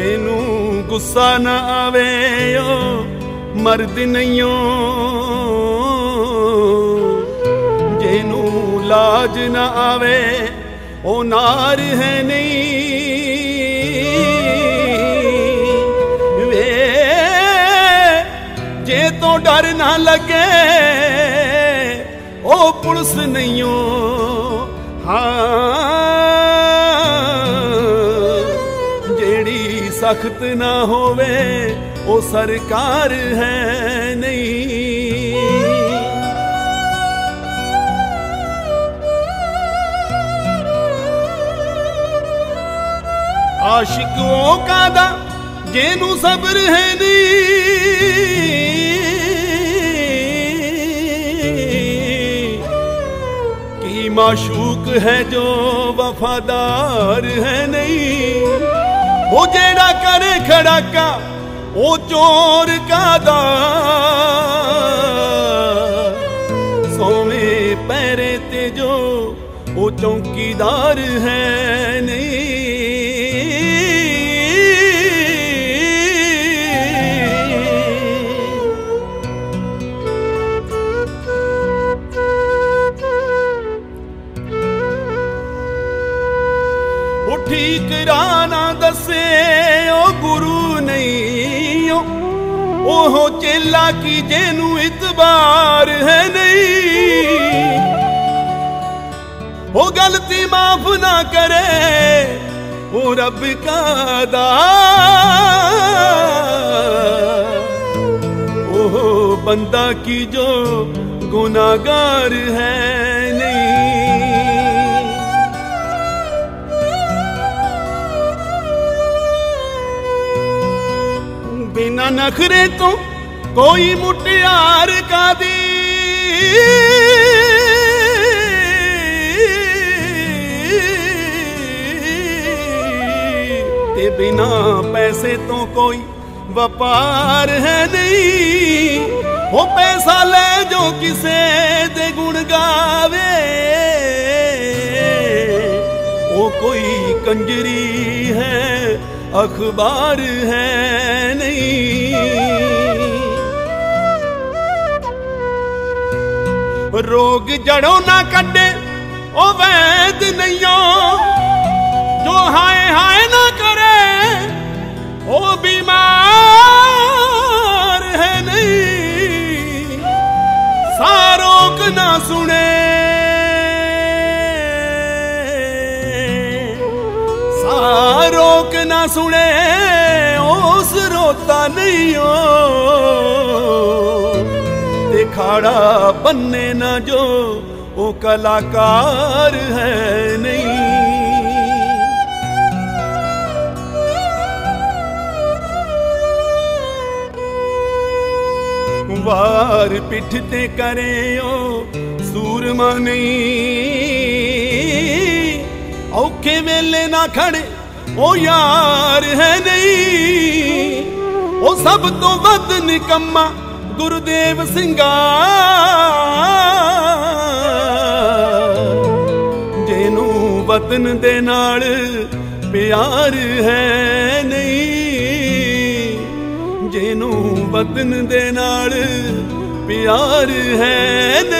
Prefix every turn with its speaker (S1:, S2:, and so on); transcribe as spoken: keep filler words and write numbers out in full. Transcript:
S1: जेनू गुस्सा न आवे ओ मर्द नहीं ओ, जेनू लाज न आवे ओ नार है नहीं। वे जे तो डर ना लगे ओ पुलिस नहीं ओ। हाँ जेड़ी सख्त ना होवे ओ सरकार है नहीं। आशिकों का दा जेनू सब्र है नहीं। की माशूक है जो वफादार है नहीं। वो जेड़ा करे खड़ाका ओ चोर का दा, सोवे पैरे ते जो ओ चौकीदार है नहीं। वो ठीक राना दसे ओ गुरु नहीं ओ, ओहो चेला की जेनू इतबार है नहीं। वो गलती माफ ना करे वो रब का दा, ओहो बंदा की जो गुनाहगार है नहीं। बिना नखरे तो कोई मुटियार का दी, ते बिना पैसे तो कोई व्यापार है नहीं। वो पैसा ले जो किसे दे गुण गावे वो कोई कंजरी है अखबार है नहीं। रोग जड़ों ना कटे ओ वैद नहीं हो, जो हाय हाय ना करे ओ बीमार है नहीं। सारोक ना सुने रोक ना सुने ओस रोता नहीं हो, ते खाड़ा बनने ना जो ओ कलाकार है नहीं। वार पिठ ते करे ओ सूरमा नहीं। औखे वेले ना खड़े ओ यार है नहीं। ओ सब तो वध निकम्मा गुरुदेव सिंगा, जेनू वतन दे नाल प्यार है नहीं। जेनू वतन दे नाल प्यार है